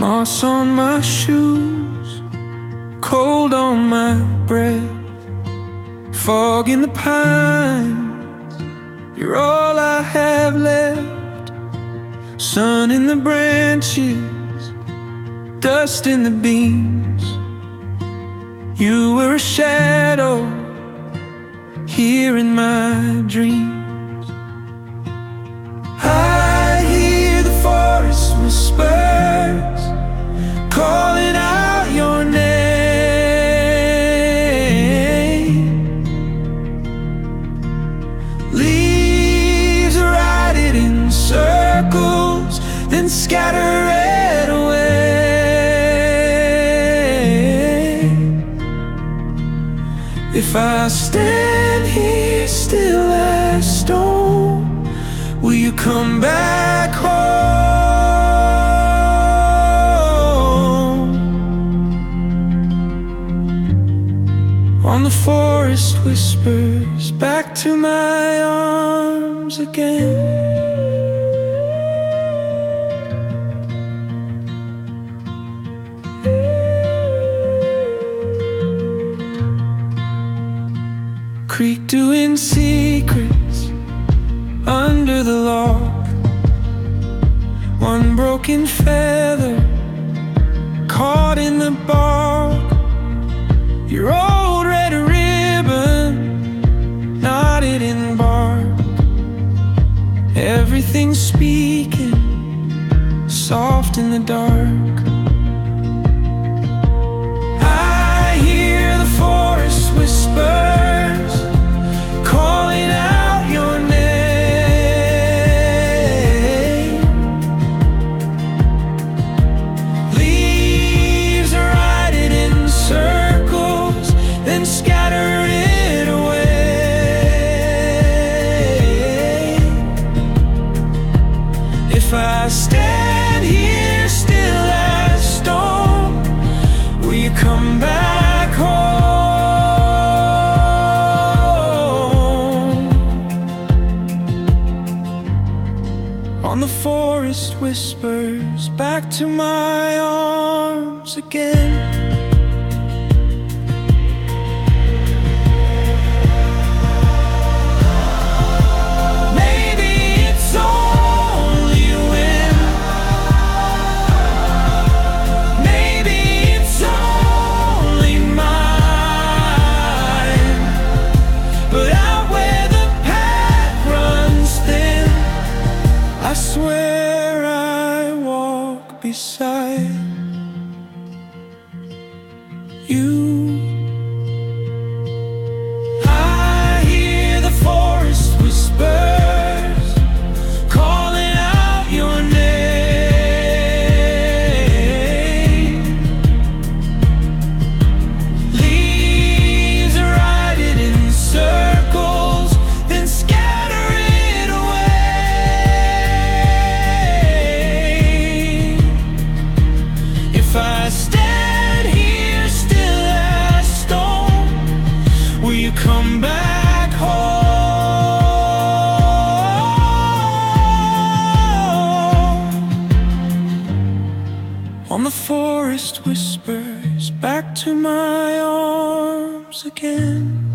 Moss on my shoes, cold on my breath, fog in the pines, you're all I have left. Sun in the branches, dust in the beams, you were a shadow here in my dreams. I hear the forest whispers calling out your name. Leaves are ride in circles, then scatter it away. If I stand here still as stone, will you come back home? On the forest whispers back to my arms again. Creek doing secrets under the log, one broken feather caught in the bark. Your old red ribbon knotted in bark, everything speaking soft in the dark. I hear the forest whispers calling out your name. Leaves are riding in circles, then scatter it away. If I stand here still as stone, will you come back home? On the forest whispers back to my arms again. I swear I walk beside you. I hear the forest whispers calling out your name. Leaves are riding in circles, then scatter it away. If I stand here still as stone, will you come back home? On the forest whispers back to my arms again.